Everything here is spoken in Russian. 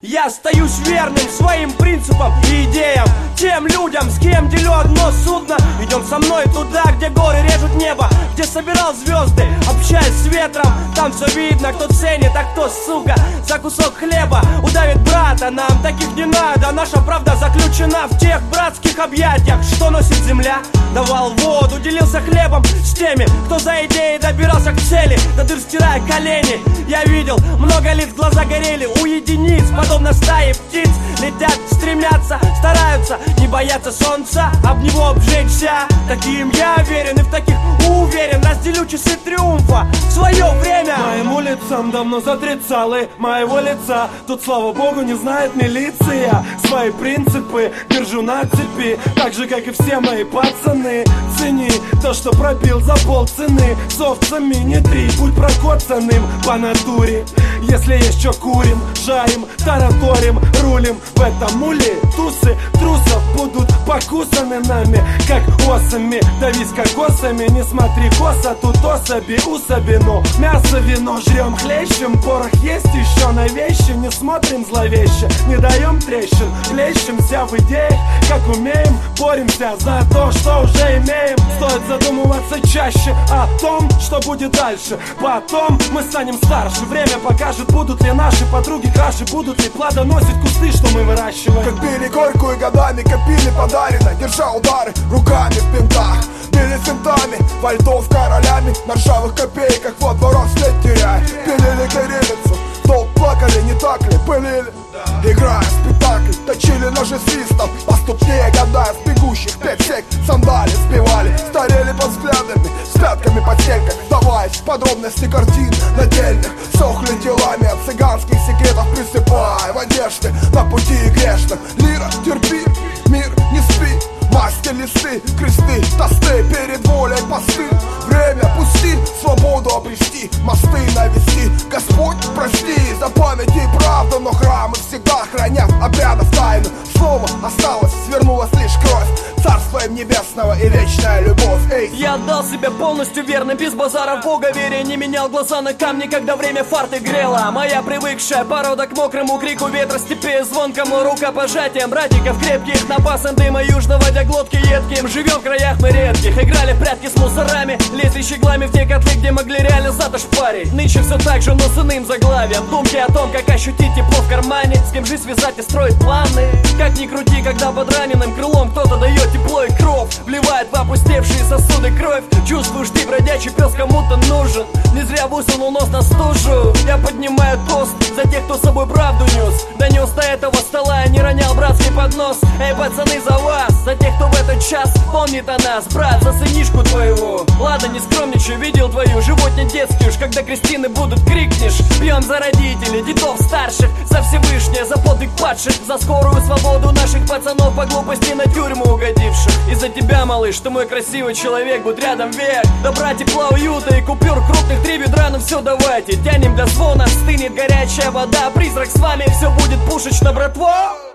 Я остаюсь верным своим принципам и идеям, тем людям, с кем делю одно судно. Идем со мной туда, где горы режут небо, где собирал звезды, общаясь с ветром. Там все видно, кто ценит, а кто, сука, за кусок хлеба удавит брата. Нам таких не надо, наша правда заключена в тех братских объятиях, что носит земля. Давал воду, делился хлебом с теми, кто за идеей добирался к цели, до дыр стирая колени. Я видел, много лиц, глаза горели у единиц, подобно стае птиц. Летят, стремятся, стараются, не боятся солнца, об него обжечься. Таким я верен и в таких уверен. Разделю часы триумфа в свое время. Моим улицам давно за 30 моего лица. Тут, слава богу, не знает милиция. Свои принципы держу на цепи, так же, как и все мои пацаны. Цени то, что пробил за полцены. С овцами не три, будь прокоцанным по натуре. Если есть что, курим, жарим, тараторим, рулим. В этом муле тусы трусов будут покусаны нами, как осами. Давись кокосами, не смотри косо, тут особи, усоби. Но мясо, вино жрем хлещем, порох есть еще на вещи. Не смотрим зловеще, не даем трещин, клещемся в идеях, как умеем. Боремся за то, что уже имеем. Стоит задумываться чаще о том, что будет дальше. Потом мы станем старше, время покажет, будут ли наши подруги краше, будут ли плодоносить кусты, что мы выращиваем. Как пили горьку и годами копили подарено, держа удары руками в пинтах. Били финтами, вальтовка ролями, на ржавых копейках во дворах след теряя. Пилили кириллицу, долг плакали, не так ли, пылили. Играя в спектакль, точили ножи свистом по ступне, гадая с бегущих 5 сек. Сандали сбивали, старели под взглядами, с пятками под стенками, вдаваясь в подробности картин нательных. Сохли телами от цыганских секретов, присыпая в одежды на пути грешных. Лира, терпи, мир, не спи. Масти, листы, кресты, тосты, перед волей посты. Время пусти, свободу обрести, мосты навести. Господь, прости за память и правду, но храмы всегда хранят обрядов тайну. Слово осталось, свернулась лишь кровь, царство им небесного и вечная любовь. Эй. Я отдал себя полностью верно, без базара в Бога веря. Не менял глаза на камни, когда время фарты грело. Моя привыкшая порода к мокрому крику ветра, степи звонкому рукопожатием братиков крепких. Напасом дыма южного водя глотки едким. Живем в краях мы редких, играли в прятки с мусорами, лезли щеглами в те котлы, где могли реально затошь парить. Нынче все так же, но с иным заглавием. Думки о том, как ощутить тепло в кармане, с кем жизнь связать и строить планы. Как ни крути, когда под раненым крылом кто-то дает тепло и кровь, вливает в опустевшие сосуды кровь. Чувствуешь, ты бродячий пес кому-то нужен, не зря высунул нос на стужу. Я поднимаю тост за тех, кто с собой правду нес, донес до этого стола и не ронял братский поднос. Эй, пацаны, за вас, за тех, кто в этот час помнит о нас. Брат, за сынишку твоего. Ладно, не скромничаю, видел твою животня детский. Уж когда крестины будут, крикнешь. Пьем за родителей, дедов старших, за Всевышнее, за подвиг падших, за скорую свободу наших пацанов по глупости на тюрьму угодивших. И-за тебя, малыш, что мой красивый человек, будь рядом век. Добра, тепла, уюта и купюр крупных 3 ведра. Ну все, давайте, тянем для звона, стынет горячая вода. Призрак с вами, все будет пушечно, братва.